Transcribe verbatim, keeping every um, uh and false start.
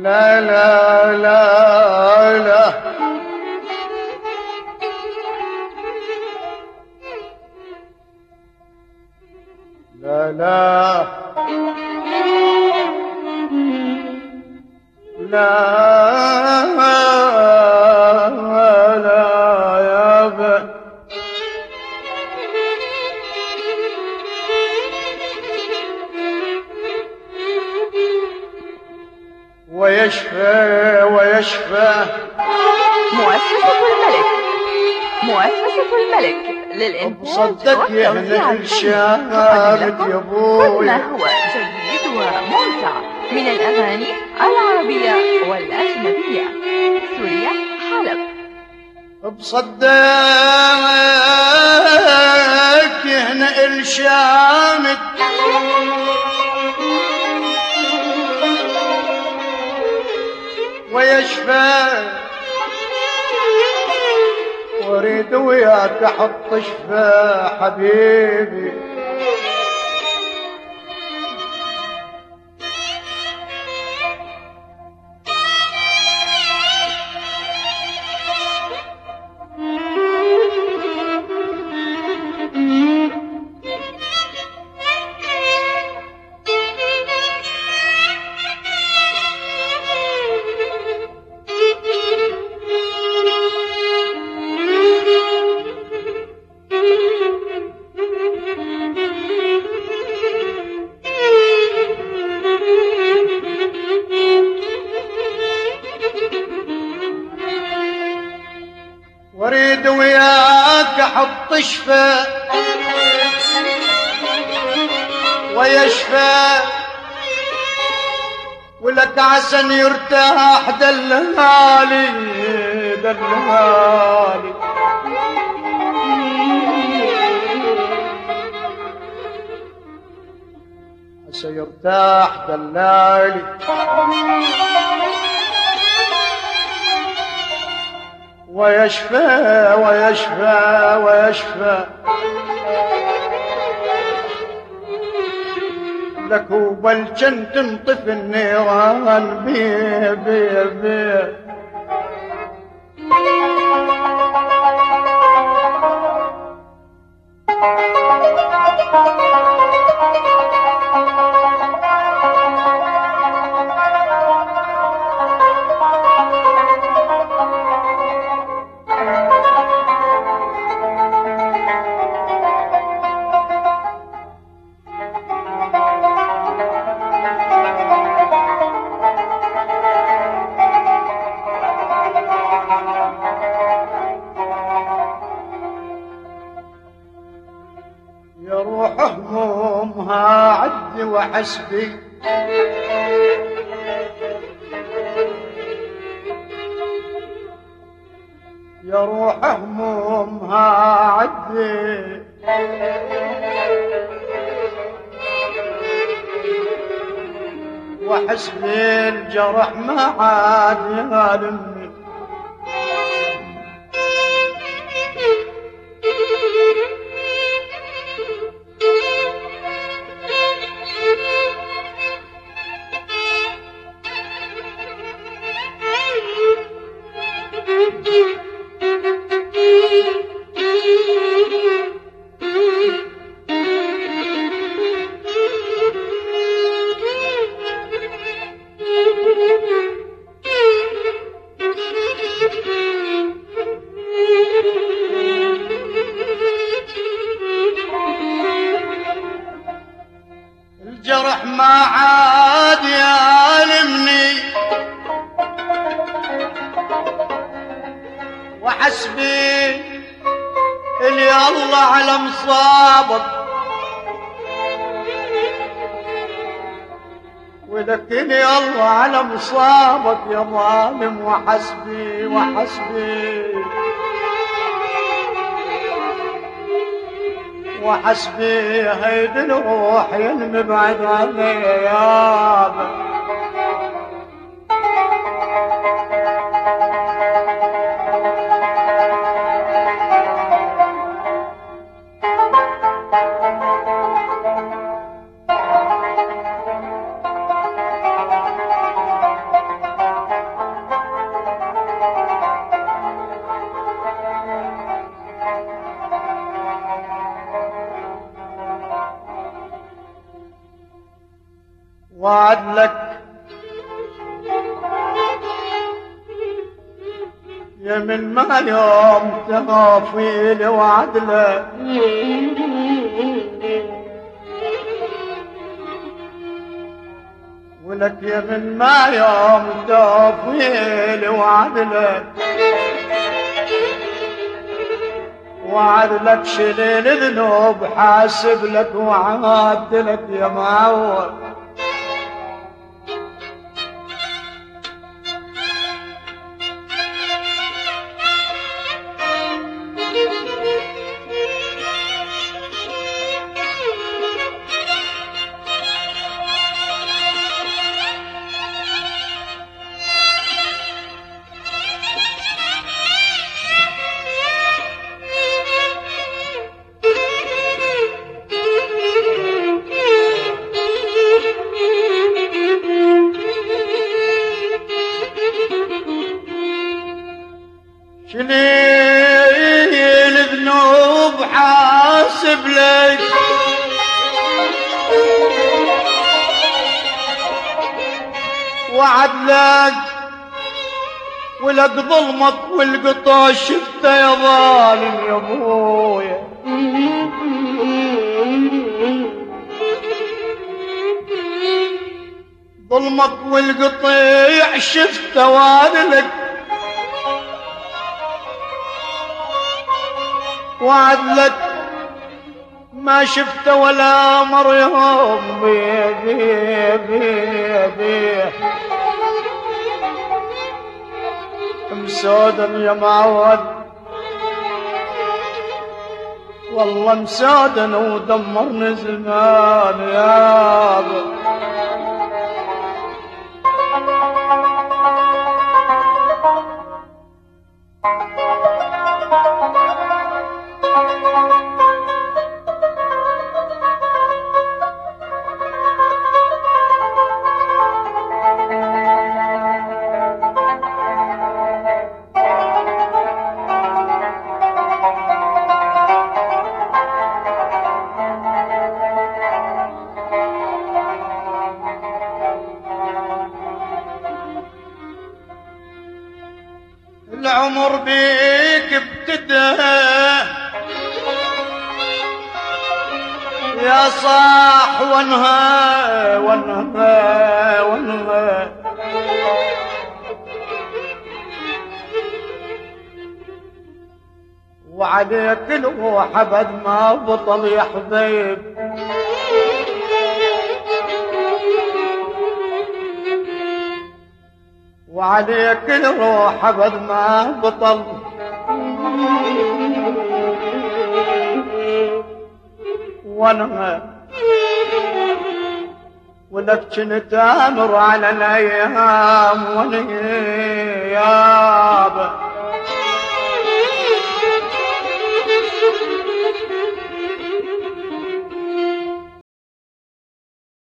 لا لا لا لا لا لا لا لا يا ابا ويشفى ويشفى مؤسسة الملك مؤسسة الملك للإنتاج صدق يا الشاهد يا بوي ما هو جديد وممتع من الأغاني العربية والأجنبية. سوريا حلب. بصدق هنا الشامت ويشفى واريد وياك احط شفا حبيبي واريد وياك احط شفا ويشفى ولك عسن يرتاح دلالي دلالي عسى يرتاح دلالي ويشفى ويشفى ويشفى لك وبالجن تنطف النيران بيه بيه بيه يا روح همومها عدي وحسبي يا روح همومها عدي وحسبي الجرح ما عاد يهالمني الجرح ما عاد يالمني وحسبي اللي الله على مصابك وذكني الله على مصابك يا ظالم وحسبي وحسبي وحسبي هيد الروح ينمبعد عني يابا وعدلك يا من ما يوم تغافيل وعدلك ولك يا من ما يوم تغافيل وعدلك وعدلك شليل ذنوب حاسب لك وعادلك يا معود شليل ذنوب حاسب لك وعدلك ولك ظلمك والقطا شفته يا ظالم يا ابويا ظلمك والقطيع شفته وعدلك وعدلك ما شفت ولا مر يوم بيه بيه بيه بيه مسودا يا معود والله مسودا ودمرني زمان يابا العمر بيك ابتدى يا صاح وانهى وانهى وانهى وعليك الروح ابد ما بطل يا حبيب وعليك الروح ابد ما بطل وانا ولك كنت امر على الايام وانا يا